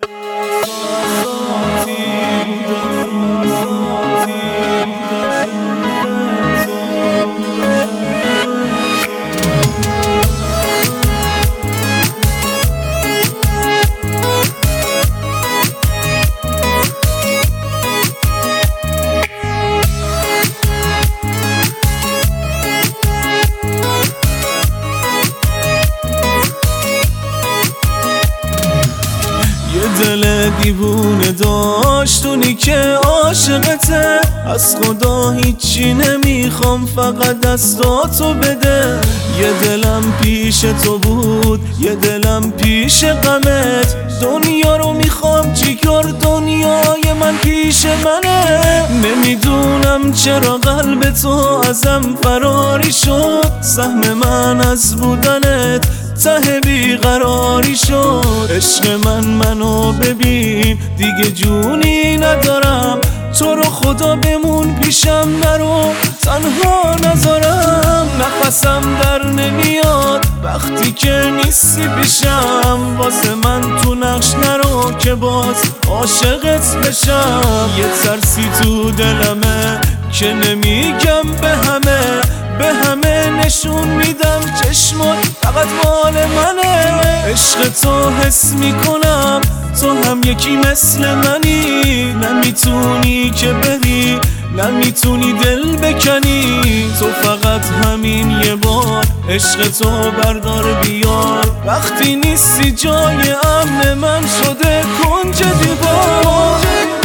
دل دیوونه داشتونی که عاشقته، از خدا هیچی نمیخوام فقط دستاتو بده. یه دلم پیش تو بود، یه دلم پیش غمت، دنیا رو میخوام چیکار، دنیای من پیش منه. نمیدونم چرا قلب تو ازم فراری شد، سهم من از بودنت ته بیقراری شد. عشق من منو ببین دیگه جونی ندارم، تو رو خدا بمون پیشم، نرو تنها نذارم. نفسم در نمیاد وقتی که نیستی پیشم، واسه من تو نقش نرو که باز عاشقت بشم. یه ترسی تو دلمه که نمیگم به همه نشون میدم، چشمات فقط مال منه. عشق تو حس میکنم تو هم یکی مثل منی، نمیتونی که بری، نمیتونی دل بکنی. تو فقط همین یه بار عشق تو بردار بیار، وقتی نیستی جای امن من شده کنج دیوار.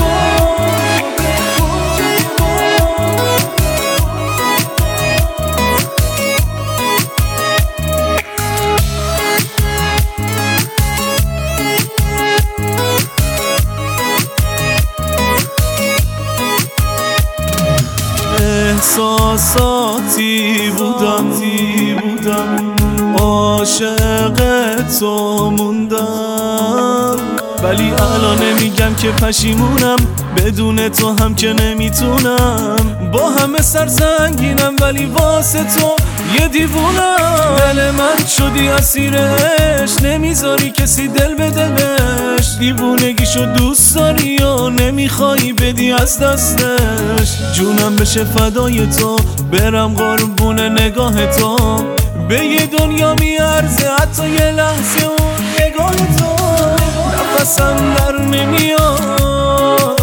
احساساتی بودم عاشق تو موندم، ولی الان نمیگم که پشیمونم، بدون تو هم که نمیتونم. با همه سرزنگینم ولی واسه تو یه دیوونم. دل من شدی اسیرش، نمیذاری کسی دل بده بهش، دیوونگیشو دوست داری و نمیخوای بدی از دستش. جونم بشه فدای تو، برم قربون نگاه تو، به یه دنیا میارزه حتی یه لحظه اون نگاه تو. نفسم در نمیاد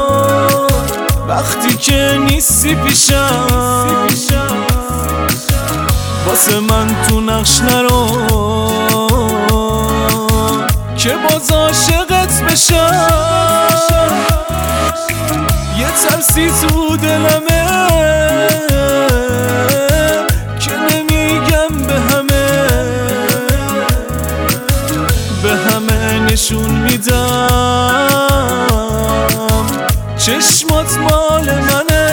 وقتی که نیستی پیشم، واسه من تو نقش نرو که باز عاشقت بشم. یه ترسی تو دلمه که نمیگم به همه نشون میدم، چشمات مال منه.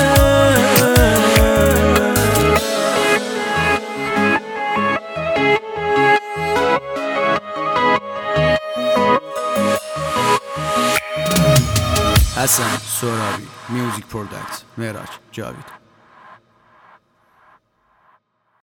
حسن سرابی، میوزیک پرودکت، معراج جاوید.